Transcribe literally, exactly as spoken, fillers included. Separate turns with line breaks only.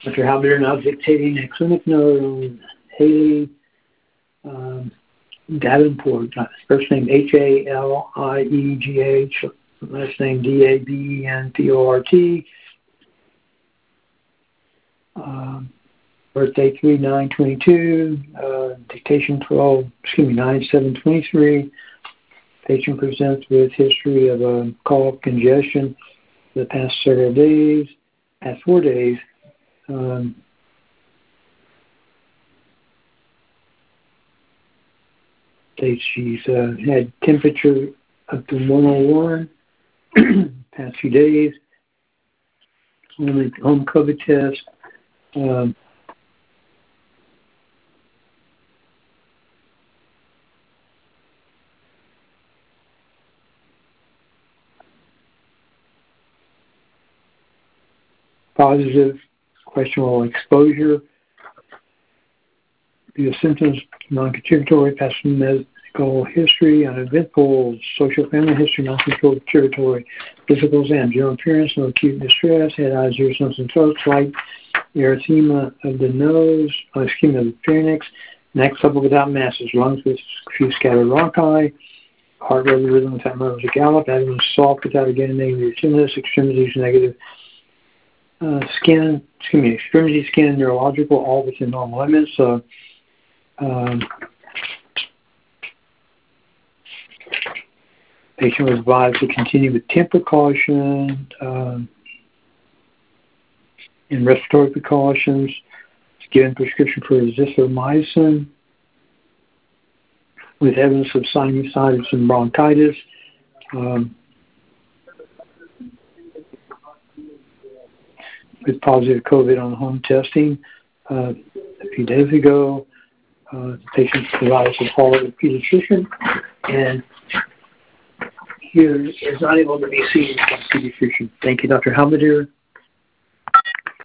Doctor Halbert now dictating a clinic note on Haley um, Davenport. First name H A L I E G H, last name D A B E N P O R T. Um, birthday three nine twenty-two, uh, dictation twelve, excuse me, nine seven twenty-three. Patient presents with history of a cough, congestion for the past several days, past four days. Um, states she's uh, had temperature up to one oh one past few days. Home, home COVID test. Um, positive, questionable exposure. The symptoms, non-contributory, past medical history, uneventful, social family history, non-controlled contributory, physical exam, general appearance, no acute distress, head, eyes, ears, nose, and throat, slight erythema of the nose, uh, ischemia of the pharynx, neck coupled without masses, lungs with a few scattered bronchi, heart rate rhythm without murmurs or gallop, abdomen soft without again negative tinnitus, extremities negative, uh, skin, excuse me, extremity skin neurological, all within normal limits. Uh, um, patient was advised to continue with temp precaution um, and respiratory precautions. Given prescription for azithromycin with evidence of sinusitis and bronchitis. Um, with positive COVID on home testing uh, a few days ago. Uh, the patient provides a call to the pediatrician, and he is unable to be seen by the pediatrician. Thank you, Doctor Halbert.